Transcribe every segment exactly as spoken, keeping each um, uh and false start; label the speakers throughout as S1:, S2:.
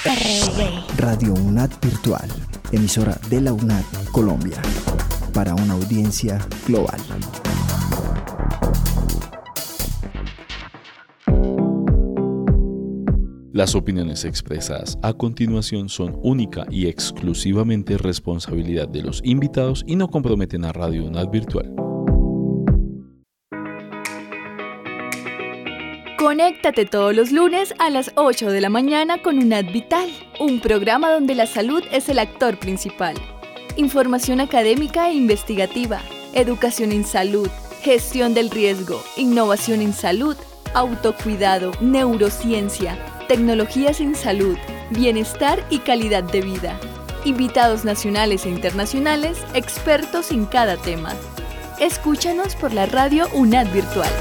S1: R V.
S2: Radio UNAD Virtual, emisora de la UNAD Colombia, para una audiencia global.
S3: Las opiniones expresadas a continuación son única y exclusivamente responsabilidad de los invitados y no comprometen a Radio UNAD Virtual.
S4: Conéctate todos los lunes a las ocho de la mañana con UNAD Vital, un programa donde la salud es el actor principal. Información académica e investigativa, educación en salud, gestión del riesgo, innovación en salud, autocuidado, neurociencia, tecnologías en salud, bienestar y calidad de vida. Invitados nacionales e internacionales, expertos en cada tema. Escúchanos por la radio UNAD Virtual.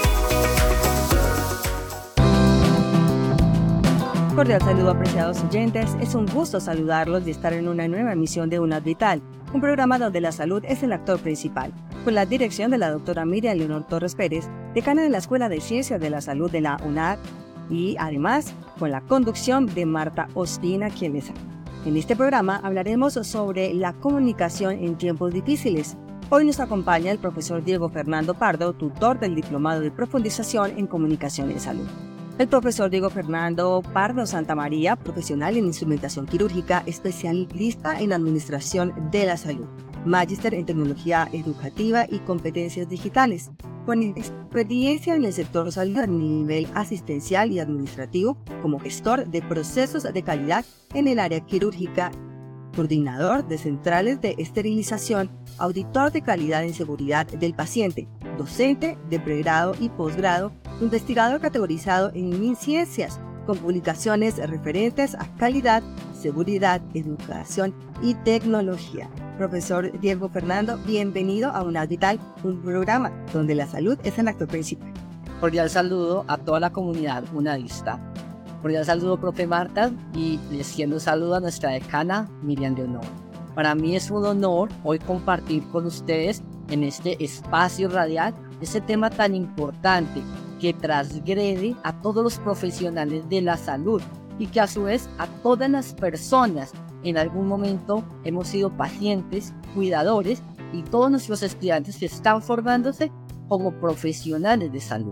S5: Cordial saludo, apreciados oyentes. Es un gusto saludarlos y estar en una nueva emisión de UNAD Vital, un programa donde la salud es el actor principal, con la dirección de la doctora Miriam Leonor Torres Pérez, decana de la Escuela de Ciencias de la Salud de la UNAD, y además con la conducción de Marta Ospina, quien les habla. En este programa hablaremos sobre la comunicación en tiempos difíciles. Hoy nos acompaña el profesor Diego Fernando Pardo, tutor del Diplomado de Profundización en Comunicación en Salud. El profesor Diego Fernando Pardo Santamaría, profesional en instrumentación quirúrgica, especialista en administración de la salud, magíster en tecnología educativa y competencias digitales, con experiencia en el sector salud a nivel asistencial y administrativo como gestor de procesos de calidad en el área quirúrgica, coordinador de centrales de esterilización, auditor de calidad en seguridad del paciente, docente de pregrado y posgrado, investigador categorizado en MinCiencias, con publicaciones referentes a calidad, seguridad, educación y tecnología. Profesor Diego Fernando, bienvenido a UNAD Vital, un programa donde la salud es el actor principal.
S6: Cordial saludo a toda la comunidad unadista. Cordial saludo, profe Marta, y les quiero saludo a nuestra decana Miriam Leonor. Para mí es un honor hoy compartir con ustedes en este espacio radial ese tema tan importante que transgrede a todos los profesionales de la salud y que a su vez a todas las personas en algún momento hemos sido pacientes, cuidadores y todos nuestros estudiantes que están formándose como profesionales de salud.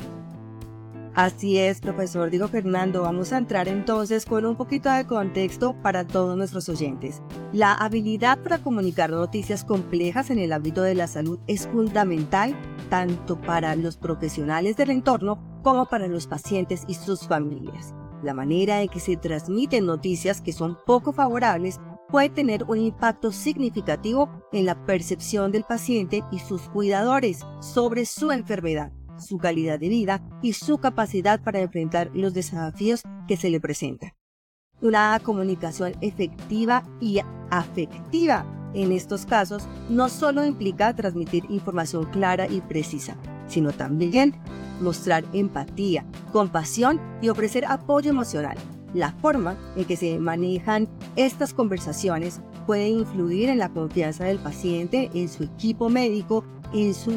S5: Así es, profesor Diego Fernando. Vamos a entrar entonces con un poquito de contexto para todos nuestros oyentes. La habilidad para comunicar noticias complejas en el ámbito de la salud es fundamental tanto para los profesionales del entorno como para los pacientes y sus familias. La manera en que se transmiten noticias que son poco favorables puede tener un impacto significativo en la percepción del paciente y sus cuidadores sobre su enfermedad, su calidad de vida y su capacidad para enfrentar los desafíos que se le presentan. Una comunicación efectiva y afectiva en estos casos no solo implica transmitir información clara y precisa, sino también mostrar empatía, compasión y ofrecer apoyo emocional. La forma en que se manejan estas conversaciones puede influir en la confianza del paciente, en su equipo médico, en su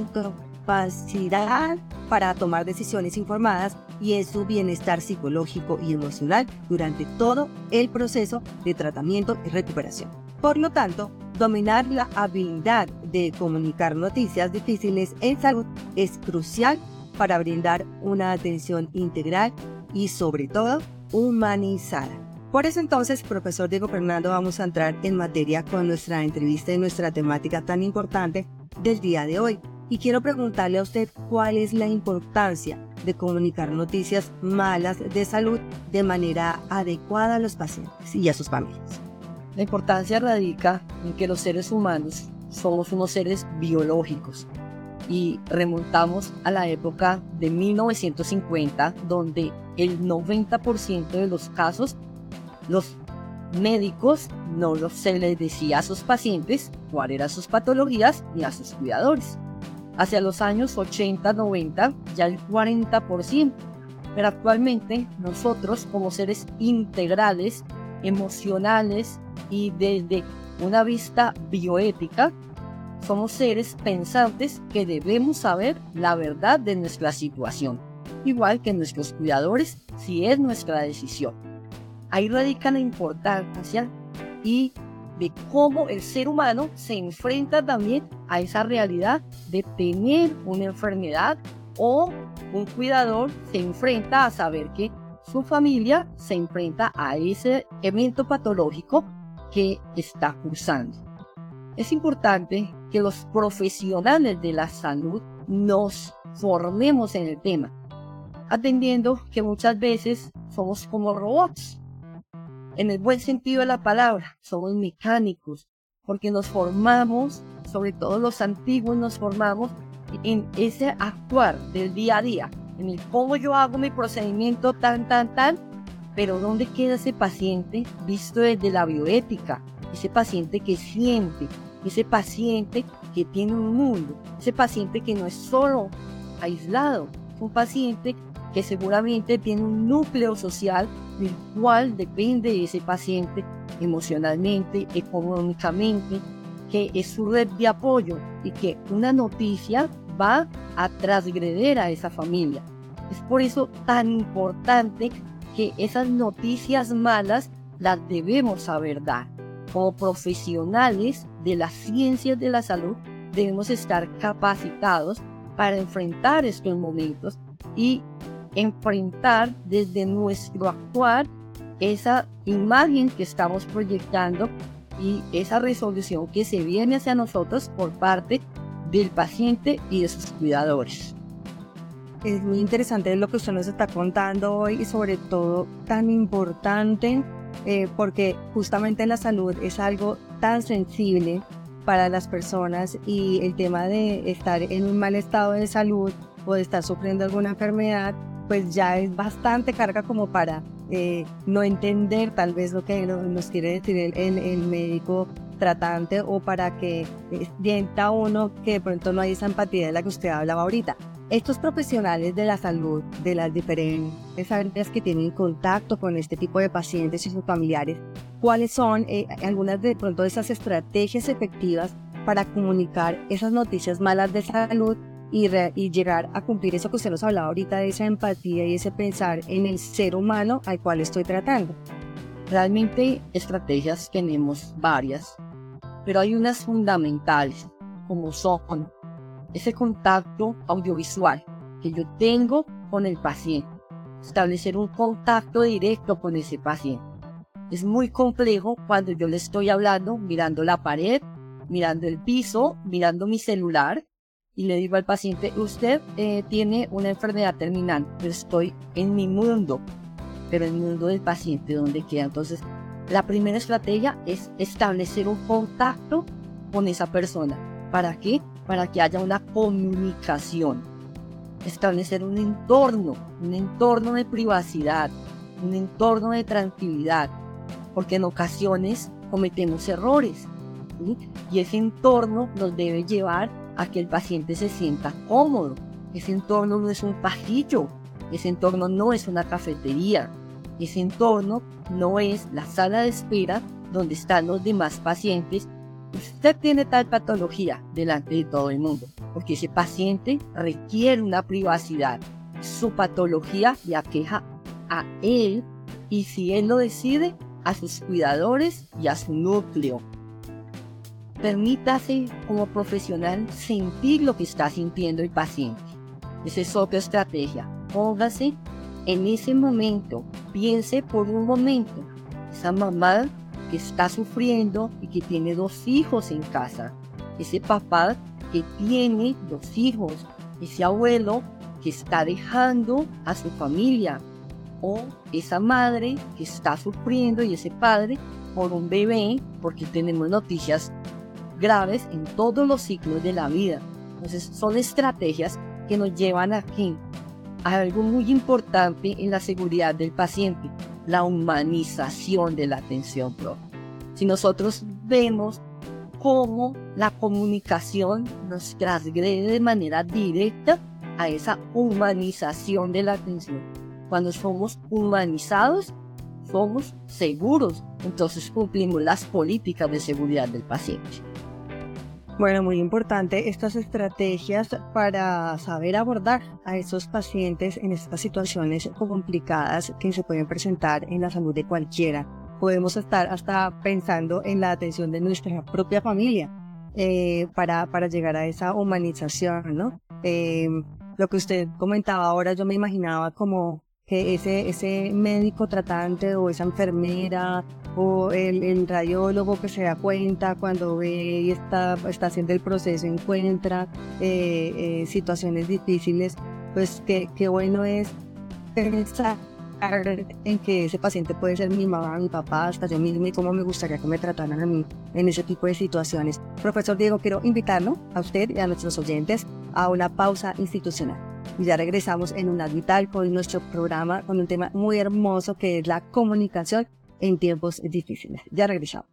S5: capacidad para tomar decisiones informadas y en su bienestar psicológico y emocional durante todo el proceso de tratamiento y recuperación. Por lo tanto, dominar la habilidad de comunicar noticias difíciles en salud es crucial para brindar una atención integral y, sobre todo, humanizada. Por eso entonces, profesor Diego Fernando, vamos a entrar en materia con nuestra entrevista y nuestra temática tan importante del día de hoy. Y quiero preguntarle a usted cuál es la importancia de comunicar noticias malas de salud de manera adecuada a los pacientes y a sus familias.
S6: La importancia radica en que los seres humanos somos unos seres biológicos y remontamos a la época de mil novecientos cincuenta, donde el noventa por ciento de los casos los médicos no se les decía a sus pacientes cuáles eran sus patologías ni a sus cuidadores. Hacia los años ochenta, noventa, ya el cuarenta por ciento. Pero actualmente nosotros, como seres integrales, emocionales y desde una vista bioética, somos seres pensantes que debemos saber la verdad de nuestra situación, igual que nuestros cuidadores si es nuestra decisión. ahí radica la importancia y de cómo el ser humano se enfrenta también a esa realidad de tener una enfermedad, o un cuidador se enfrenta a saber que su familia se enfrenta a ese evento patológico que está cursando. Es importante que los profesionales de la salud nos formemos en el tema, atendiendo que muchas veces somos como robots. En el buen sentido de la palabra, somos mecánicos, porque nos formamos, sobre todo los antiguos nos formamos en ese actuar del día a día, en el cómo yo hago mi procedimiento tan, tan, tan, pero ¿dónde queda ese paciente visto desde la bioética? Ese paciente que siente, ese paciente que tiene un mundo, ese paciente que no es solo aislado, es un paciente que seguramente tiene un núcleo social del cual depende de ese paciente emocionalmente, económicamente, que es su red de apoyo, y que una noticia va a transgredir a esa familia. Es por eso tan importante que esas noticias malas las debemos saber dar. Como profesionales de las ciencias de la salud debemos estar capacitados para enfrentar estos momentos y enfrentar desde nuestro actuar esa imagen que estamos proyectando y esa resolución que se viene hacia nosotros por parte del paciente y de sus cuidadores.
S5: Es muy interesante lo que usted nos está contando hoy, y sobre todo tan importante eh, porque justamente la salud es algo tan sensible para las personas, y el tema de estar en un mal estado de salud o de estar sufriendo alguna enfermedad pues ya es bastante carga como para eh, no entender tal vez lo que nos quiere decir el, el, el médico tratante, o para que eh, sienta uno que de pronto no hay esa empatía de la que usted hablaba ahorita. Estos profesionales de la salud, de las diferentes áreas que tienen contacto con este tipo de pacientes y sus familiares, ¿cuáles son eh, algunas de pronto de esas estrategias efectivas para comunicar esas noticias malas de salud y, re, y llegar a cumplir eso que usted nos hablaba ahorita, de esa empatía y ese pensar en el ser humano al cual estoy tratando?
S6: Realmente estrategias tenemos varias, pero hay unas fundamentales, como son ese contacto audiovisual que yo tengo con el paciente, establecer un contacto directo con ese paciente. Es muy complejo cuando yo le estoy hablando mirando la pared, mirando el piso, mirando mi celular, y le digo al paciente, usted eh, tiene una enfermedad terminal, pero estoy en mi mundo, pero el mundo del paciente, ¿dónde queda? Entonces, la primera estrategia es establecer un contacto con esa persona. ¿Para qué? Para que haya una comunicación. Establecer un entorno, un entorno de privacidad, un entorno de tranquilidad, porque en ocasiones cometemos errores, ¿sí? Y ese entorno nos debe llevar a que el paciente se sienta cómodo. Ese entorno no es un pasillo, ese entorno no es una cafetería, ese entorno no es la sala de espera donde están los demás pacientes. Usted tiene tal patología delante de todo el mundo, porque ese paciente requiere una privacidad. Su patología le aqueja a él, y si él lo decide, a sus cuidadores y a su núcleo. Permítase como profesional sentir lo que está sintiendo el paciente. Esa es otra estrategia. Póngase en ese momento, piense por un momento, esa mamá que está sufriendo y que tiene dos hijos en casa, ese papá que tiene dos hijos, ese abuelo que está dejando a su familia, o esa madre que está sufriendo y ese padre por un bebé, porque tenemos noticias graves en todos los ciclos de la vida. Entonces son estrategias que nos llevan aquí a algo muy importante en la seguridad del paciente, la humanización de la atención propia. Si nosotros vemos cómo la comunicación nos transgrede de manera directa a esa humanización de la atención, cuando somos humanizados, somos seguros, entonces cumplimos las políticas de seguridad del paciente.
S5: Bueno, muy importante estas estrategias para saber abordar a esos pacientes en estas situaciones complicadas que se pueden presentar en la salud de cualquiera. Podemos estar hasta pensando en la atención de nuestra propia familia eh, para, para llegar a esa humanización, ¿no? Eh, lo que usted comentaba ahora, yo me imaginaba como que ese, ese médico tratante o esa enfermera o el, el radiólogo que se da cuenta cuando ve y está, está haciendo el proceso, encuentra eh, eh, situaciones difíciles, pues qué, qué bueno es pensar en que ese paciente puede ser mi mamá, mi papá, hasta yo mismo, y cómo me gustaría que me trataran a mí en ese tipo de situaciones. Profesor Diego, quiero invitarlo a usted y a nuestros oyentes a una pausa institucional. Y ya regresamos en Unidad Vital con nuestro programa, con un tema muy hermoso que es la comunicación en tiempos difíciles. Ya regresamos.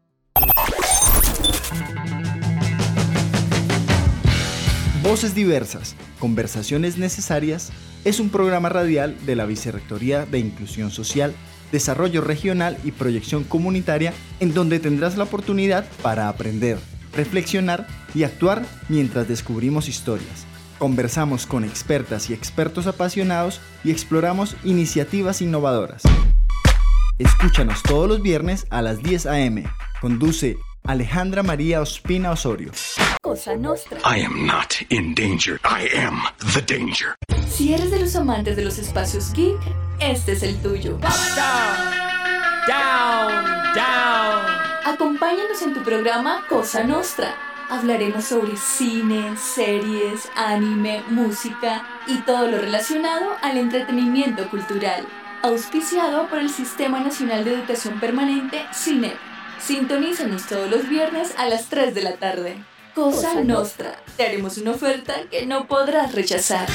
S2: Voces diversas, conversaciones necesarias, es un programa radial de la Vicerrectoría de Inclusión Social, Desarrollo Regional y Proyección Comunitaria, en donde tendrás la oportunidad para aprender, reflexionar y actuar mientras descubrimos historias. Conversamos con expertas y expertos apasionados y exploramos iniciativas innovadoras. Escúchanos todos los viernes a las diez a eme. Conduce Alejandra María Ospina Osorio.
S4: Cosa Nostra.
S1: I am not in danger. I am the danger.
S4: Si eres de los amantes de los espacios geek, este es el tuyo.
S7: Down, down, down.
S4: Acompáñanos en tu programa Cosa Nostra. Hablaremos sobre cine, series, anime, música y todo lo relacionado al entretenimiento cultural. Auspiciado por el Sistema Nacional de Educación Permanente, SINEP. Sintonízanos todos los viernes a las tres de la tarde. Cosa, Cosa Nostra. Te haremos una oferta que no podrás rechazar.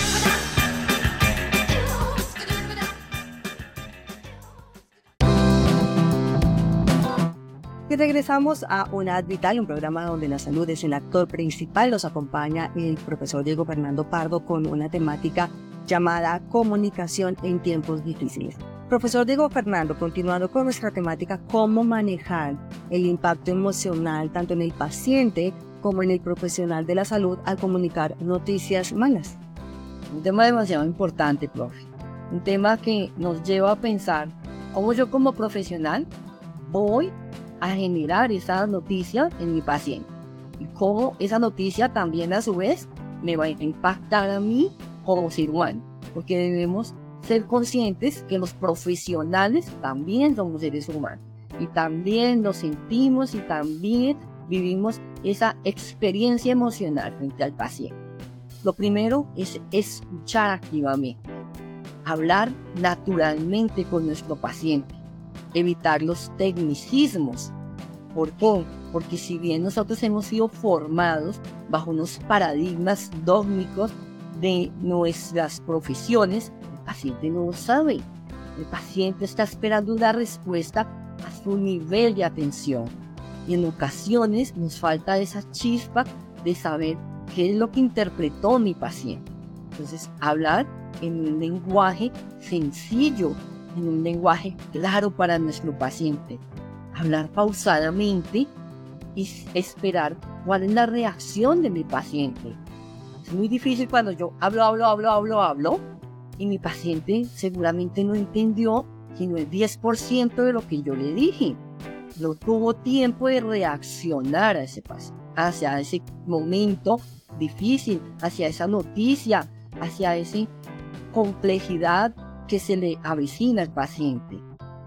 S5: Y regresamos a Unidad Vital, un programa donde la salud es el actor principal. Nos acompaña el profesor Diego Fernando Pardo con una temática llamada comunicación en tiempos difíciles. Profesor Diego Fernando, continuando con nuestra temática, ¿cómo manejar el impacto emocional tanto en el paciente como en el profesional de la salud al comunicar noticias malas?
S6: Un tema demasiado importante, profe. Un tema que nos lleva a pensar cómo yo como profesional voy a generar esa noticia en mi paciente y cómo esa noticia también a su vez me va a impactar a mí como ser humano, porque debemos ser conscientes que los profesionales también somos seres humanos y también nos sentimos y también vivimos esa experiencia emocional frente al paciente. Lo primero es escuchar activamente, hablar naturalmente con nuestro paciente, evitar los tecnicismos. ¿Por qué? Porque si bien nosotros hemos sido formados bajo unos paradigmas dogmáticos de nuestras profesiones, el paciente no lo sabe. El paciente está esperando una respuesta a su nivel de atención. Y en ocasiones nos falta esa chispa de saber qué es lo que interpretó mi paciente. Entonces, hablar en un lenguaje sencillo, en un lenguaje claro para nuestro paciente. Hablar pausadamente y esperar cuál es la reacción de mi paciente. Es muy difícil cuando yo hablo, hablo, hablo, hablo, hablo y mi paciente seguramente no entendió sino el diez por ciento de lo que yo le dije. No tuvo tiempo de reaccionar a ese paciente, hacia ese momento difícil, hacia esa noticia, hacia esa complejidad que se le avecina al paciente.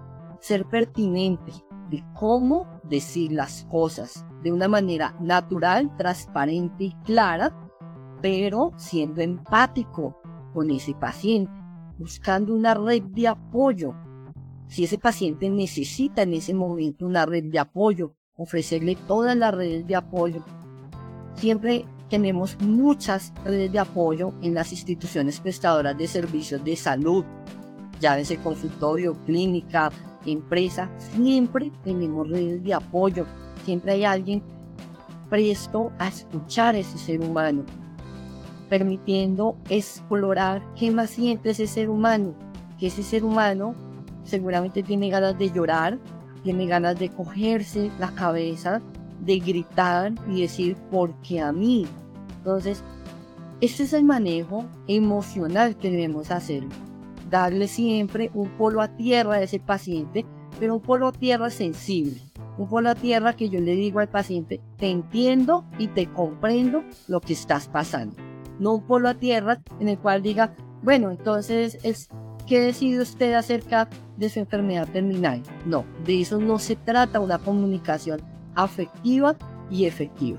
S6: Ser pertinente de cómo decir las cosas de una manera natural, transparente y clara, pero siendo empático con ese paciente, buscando una red de apoyo. Si ese paciente necesita en ese momento una red de apoyo, ofrecerle todas las redes de apoyo. Siempre tenemos muchas redes de apoyo en las instituciones prestadoras de servicios de salud, ya desde consultorio, clínica, empresa, siempre tenemos redes de apoyo, siempre hay alguien presto a escuchar a ese ser humano, permitiendo explorar qué más siente ese ser humano, que ese ser humano seguramente tiene ganas de llorar, tiene ganas de cogerse la cabeza de gritar y decir, ¿por qué a mí? Entonces, este es el manejo emocional que debemos hacer. Darle siempre un polo a tierra a ese paciente, pero un polo a tierra sensible. Un polo a tierra que yo le digo al paciente, te entiendo y te comprendo lo que estás pasando. No un polo a tierra en el cual diga, bueno, entonces, es, ¿qué decide usted acerca de su enfermedad terminal? No, de eso no se trata una comunicación afectiva y efectiva.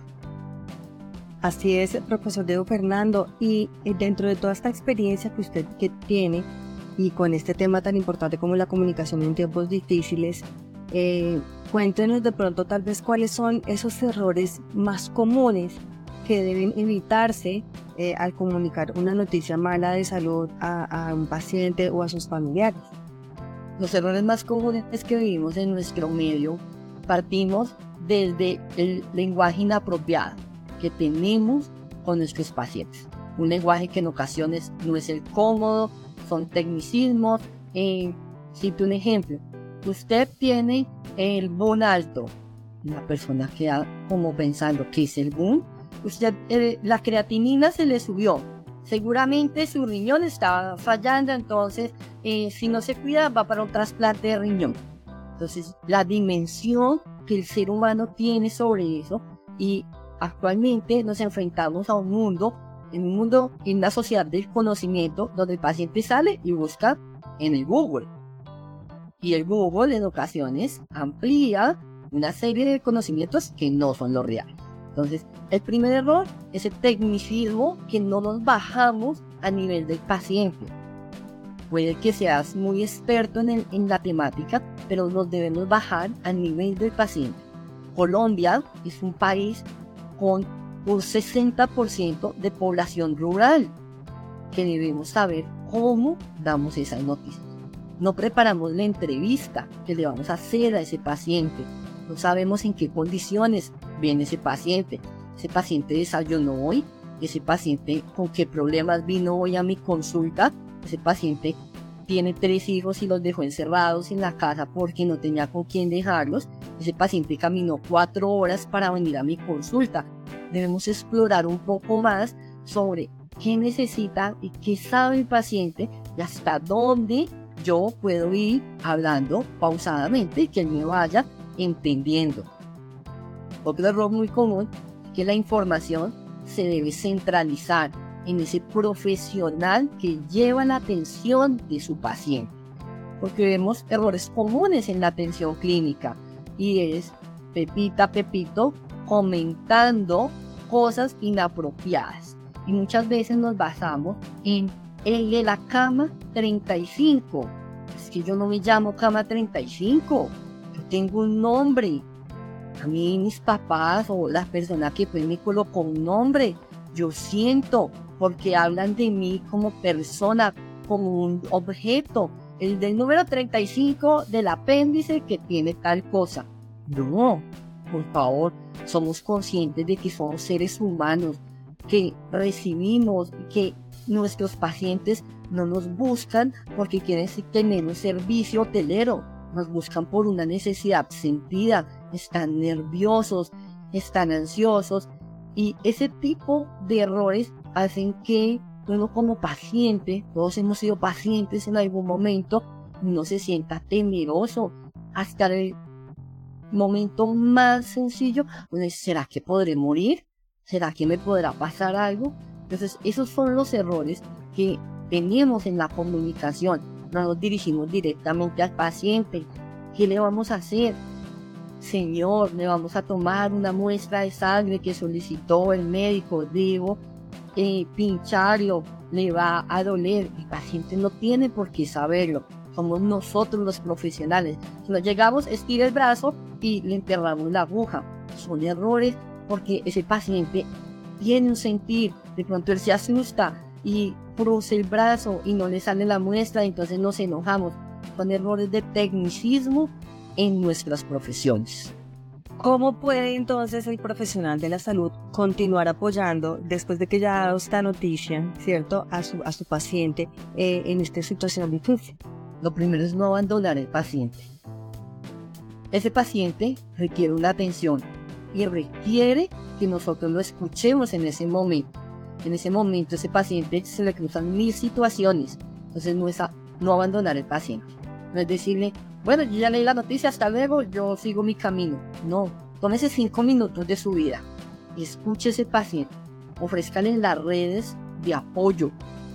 S5: Así es, profesor Diego Fernando, y dentro de toda esta experiencia que usted que tiene y con este tema tan importante como la comunicación en tiempos difíciles, eh, cuéntenos de pronto tal vez cuáles son esos errores más comunes que deben evitarse eh, al comunicar una noticia mala de salud a, a un paciente o a sus familiares.
S6: Los errores más comunes que vivimos en nuestro medio partimos desde el lenguaje inapropiado que tenemos con nuestros pacientes. Un lenguaje que en ocasiones no es el cómodo, son tecnicismos. Eh, cito un ejemplo. Usted tiene el B U N alto. La persona queda como pensando, ¿qué es el B U N? Usted, eh, la creatinina se le subió. Seguramente su riñón estaba fallando, entonces eh, si no se cuida va para un trasplante de riñón. Entonces la dimensión que el ser humano tiene sobre eso, y actualmente nos enfrentamos a un mundo, en un mundo, en una sociedad del conocimiento, donde el paciente sale y busca en el Google. Y el Google en ocasiones amplía una serie de conocimientos que no son los reales. Entonces, el primer error es el tecnicismo, que no nos bajamos a nivel del paciente. Puede que seas muy experto en, el, en la temática, pero nos debemos bajar a nivel del paciente. Colombia es un país con un sesenta por ciento de población rural, que debemos saber cómo damos esas noticias. No preparamos la entrevista que le vamos a hacer a ese paciente. No sabemos en qué condiciones viene ese paciente. Ese paciente desayunó hoy, ese paciente con qué problemas vino hoy a mi consulta, ese paciente tiene tres hijos y los dejó encerrados en la casa porque no tenía con quién dejarlos, ese paciente caminó cuatro horas para venir a mi consulta. Debemos explorar un poco más sobre qué necesita y qué sabe el paciente y hasta dónde yo puedo ir hablando pausadamente y que él me vaya entendiendo. Otro error muy común es que la información se debe centralizar en ese profesional que lleva la atención de su paciente, porque vemos errores comunes en la atención clínica y es Pepita, Pepito comentando cosas inapropiadas, y muchas veces nos basamos en el de la cama treinta y cinco. Es que yo no me llamo cama treinta y cinco, yo tengo un nombre. A mí mis papás o la persona que pues me colocó un nombre, yo siento, porque hablan de mí como persona, como un objeto. El del número treinta y cinco del apéndice que tiene tal cosa. No, por favor, somos conscientes de que somos seres humanos, que recibimos, que nuestros pacientes no nos buscan porque quieren tener un servicio hotelero, nos buscan por una necesidad sentida, están nerviosos, están ansiosos, y ese tipo de errores hacen que uno como paciente, todos hemos sido pacientes en algún momento, uno se sienta temeroso hasta el momento más sencillo. Uno dice, ¿será que podré morir? ¿Será que me podrá pasar algo? Entonces esos son los errores que tenemos en la comunicación. No nos dirigimos directamente al paciente. ¿Qué le vamos a hacer? Señor, le vamos a tomar una muestra de sangre que solicitó el médico, digo, eh, pincharlo, le va a doler. El paciente no tiene por qué saberlo. Somos nosotros los profesionales. Si nos llegamos, estira el brazo y le enterramos la aguja. Son errores porque ese paciente tiene un sentir. De pronto él se asusta y cruza el brazo y no le sale la muestra, entonces nos enojamos. Son errores de tecnicismo en nuestras profesiones.
S5: ¿Cómo puede entonces el profesional de la salud continuar apoyando después de que ya ha dado esta noticia, ¿cierto?, a su, a su paciente eh, en esta situación difícil?
S6: Lo primero es no abandonar al paciente. Ese paciente requiere una atención y requiere que nosotros lo escuchemos en ese momento. En ese momento ese paciente se le cruzan mil situaciones, entonces no es a, no abandonar al paciente, no es decirle, bueno, yo ya leí la noticia, hasta luego, yo sigo mi camino. No, tómese cinco minutos de su vida, escuche a ese paciente, ofrézcale las redes de apoyo.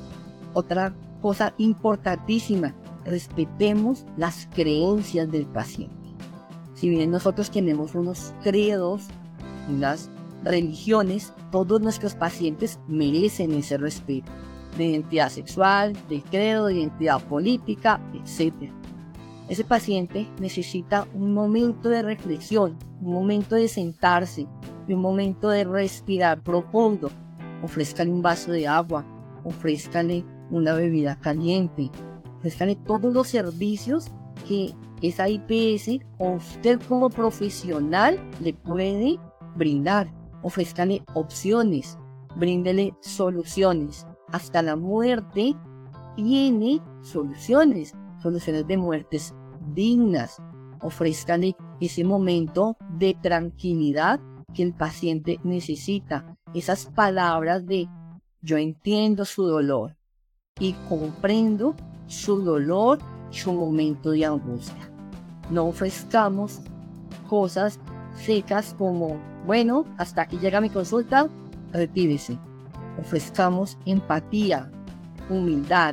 S6: Otra cosa importantísima, respetemos las creencias del paciente. Si bien nosotros tenemos unos credos, unas religiones, todos nuestros pacientes merecen ese respeto, de identidad sexual, de credo, de identidad política, etcétera. Ese paciente necesita un momento de reflexión, un momento de sentarse, un momento de respirar profundo. Ofrézcale un vaso de agua, ofrézcale una bebida caliente, ofrézcale todos los servicios que esa I P S o usted como profesional le puede brindar. Ofrézcale opciones, bríndele soluciones. Hasta la muerte tiene soluciones, soluciones de muertes dignas. Ofrézcale ese momento de tranquilidad que el paciente necesita. Esas palabras de yo entiendo su dolor y comprendo su dolor, su momento de angustia. No ofrezcamos cosas secas como, bueno, hasta aquí llega mi consulta, retírese. Ofrezcamos empatía, humildad.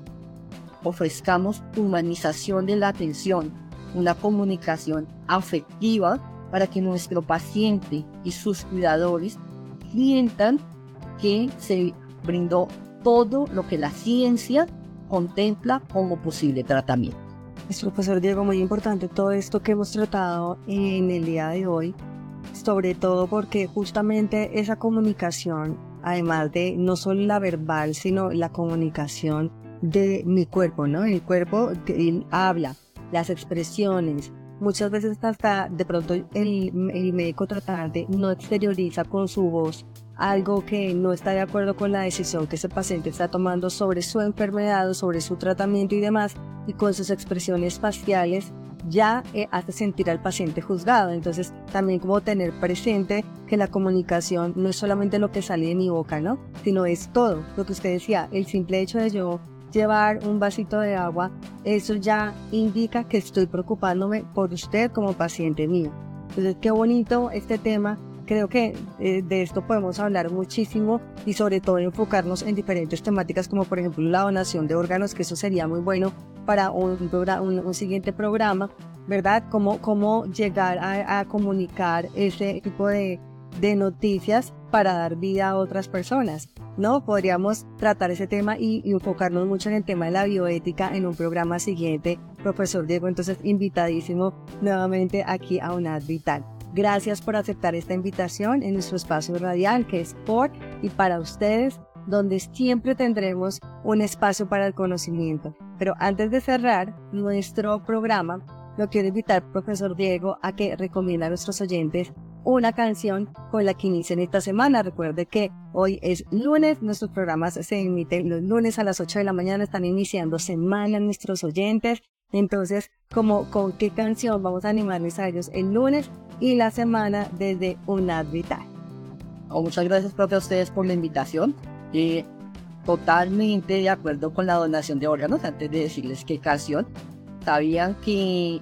S6: Ofrezcamos humanización de la atención, una comunicación afectiva para que nuestro paciente y sus cuidadores sientan que se brindó todo lo que la ciencia contempla como posible tratamiento.
S5: Es, profesor Diego, muy importante todo esto que hemos tratado en el día de hoy, sobre todo porque justamente esa comunicación, además de no solo la verbal, sino la comunicación de mi cuerpo, ¿no? El cuerpo él habla, las expresiones, muchas veces hasta de pronto el, el médico tratante no exterioriza con su voz algo que no está de acuerdo con la decisión que ese paciente está tomando sobre su enfermedad o sobre su tratamiento y demás, y con sus expresiones faciales ya eh, hace sentir al paciente juzgado. Entonces también como tener presente que la comunicación no es solamente lo que sale de mi boca, ¿no? Sino es todo, lo que usted decía, el simple hecho de yo llevar un vasito de agua, eso ya indica que estoy preocupándome por usted como paciente mío. Entonces qué bonito este tema. Creo que eh, de esto podemos hablar muchísimo y sobre todo enfocarnos en diferentes temáticas como por ejemplo la donación de órganos, que eso sería muy bueno para un, un, un siguiente programa, ¿verdad? Cómo, cómo llegar a, a comunicar ese tipo de, de noticias para dar vida a otras personas, ¿no? Podríamos tratar ese tema y, y enfocarnos mucho en el tema de la bioética en un programa siguiente, profesor Diego, entonces invitadísimo nuevamente aquí a UNAD Vital. Gracias por aceptar esta invitación en nuestro espacio radial que es por y para ustedes, donde siempre tendremos un espacio para el conocimiento. Pero antes de cerrar nuestro programa, lo quiero invitar, profesor Diego, a que recomienda a nuestros oyentes una canción con la que inicien esta semana. Recuerde que hoy es lunes, nuestros programas se emiten los lunes a las ocho de la mañana, están iniciando semana nuestros oyentes. Entonces, como, ¿con qué canción vamos a animarles a ellos el lunes y la semana desde UNAD Vital?
S6: Oh, muchas gracias, profe, a ustedes por la invitación. Eh, totalmente de acuerdo con la donación de órganos. Antes de decirles qué canción, ¿sabían que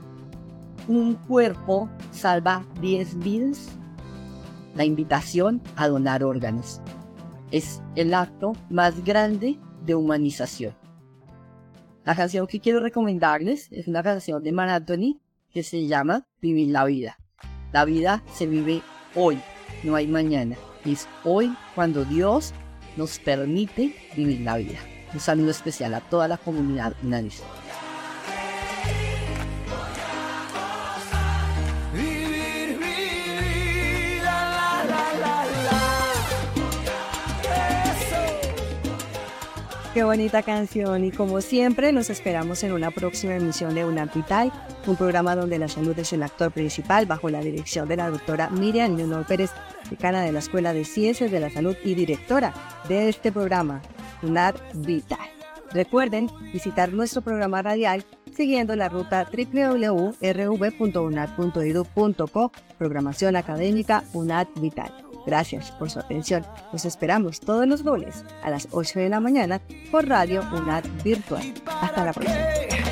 S6: un cuerpo salva diez vidas? La invitación a donar órganos es el acto más grande de humanización. La canción que quiero recomendarles es una canción de Marc Anthony que se llama Vivir la Vida. La vida se vive hoy, no hay mañana. Es hoy cuando Dios nos permite vivir la vida. Un saludo especial a toda la comunidad unanista.
S5: Qué bonita canción, y como siempre nos esperamos en una próxima emisión de UNAD Vital, un programa donde la salud es el actor principal, bajo la dirección de la doctora Miriam Leonor Pérez, decana de la Escuela de Ciencias de la Salud y directora de este programa, UNAD Vital. Recuerden visitar nuestro programa radial siguiendo la ruta doble u doble u doble u punto r v punto u n a d punto e d u punto co, programación académica U N A D Vital. Gracias por su atención. Los esperamos todos los lunes a las ocho de la mañana por Radio U N A D Virtual. Hasta la próxima.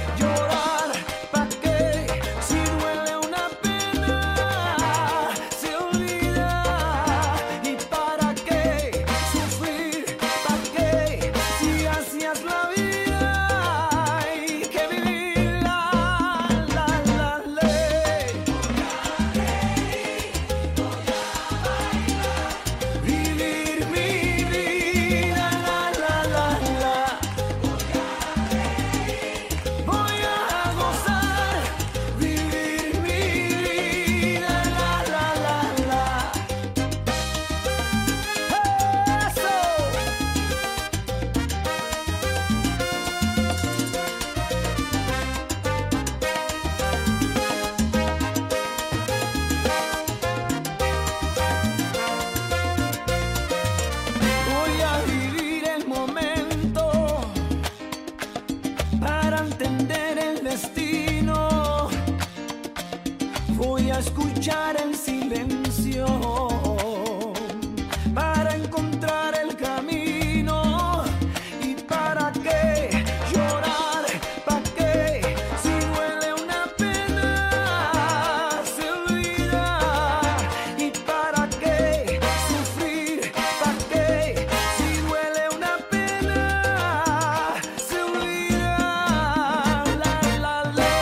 S8: Escuchar el silencio para encontrar el camino. ¿Y para qué llorar? ¿Para qué? Si duele una pena se olvida. ¿Y para qué sufrir? ¿Para qué? Si duele una pena se olvida. La, la, la.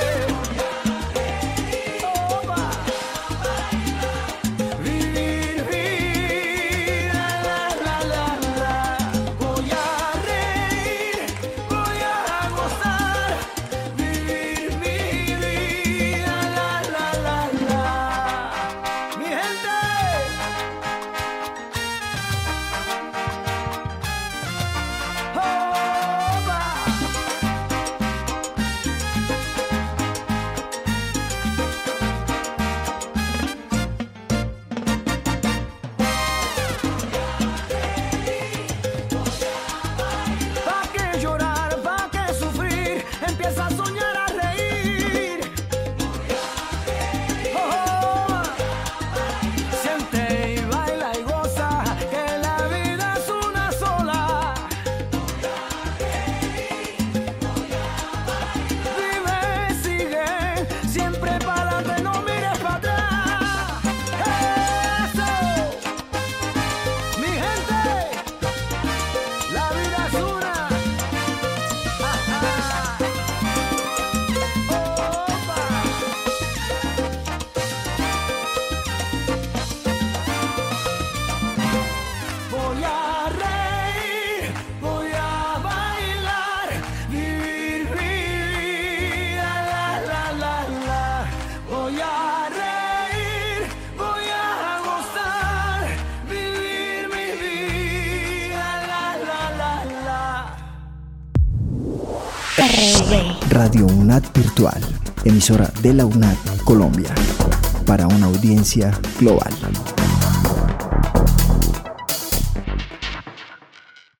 S2: Radio U N A D Virtual, emisora de la U N A D Colombia, para una audiencia global.